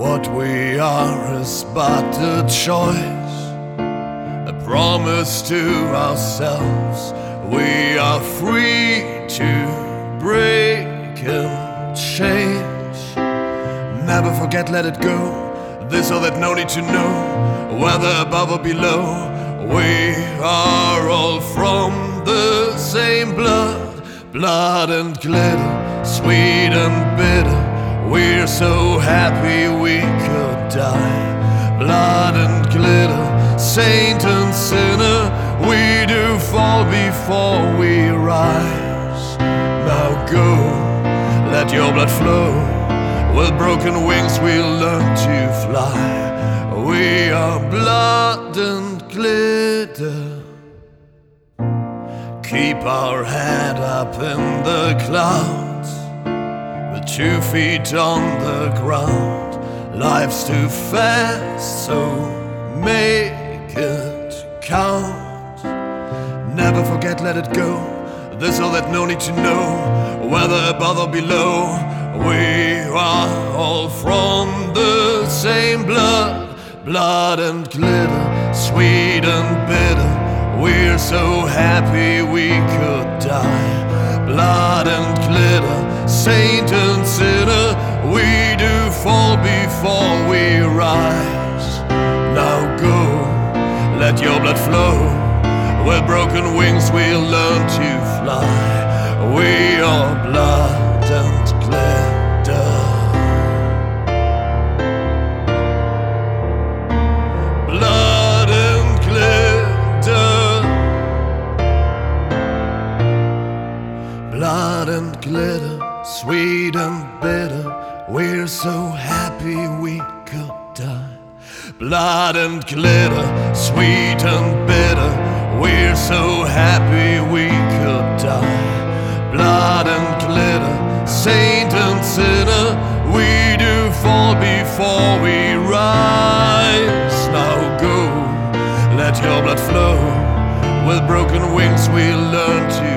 What we are is but a choice, a promise to ourselves. We are free to break and change. Never forget, let it go. This or that, no need to know whether above or below. We are all from the same blood, blood and glitter, sweet and bitter. We're so happy we could die. Blood and glitter, saint and sinner, we do fall before we rise. Now go, let your blood flow. With broken wings we'll learn to fly. We are blood and glitter. Keep our head up in the clouds, with 2 feet on the ground. Life's too fast, so make it count. Never forget, let it go. This or that, no need to know whether above or below. We are all from the same blood, blood and glitter, sweet and bitter. We're so happy we could die. Blood and glitter, saint and sinner, we do fall before we rise. Now go, let your blood flow. With broken wings we'll learn to fly. We are blood and glitter. Blood and glitter. Blood and glitter, sweet and bitter. We're so happy we could die. Blood and glitter, sweet and bitter. We're so happy we could die. Blood and glitter, saint and sinner, we do fall before we rise. Now go, let your blood flow. With broken wings we'll learn to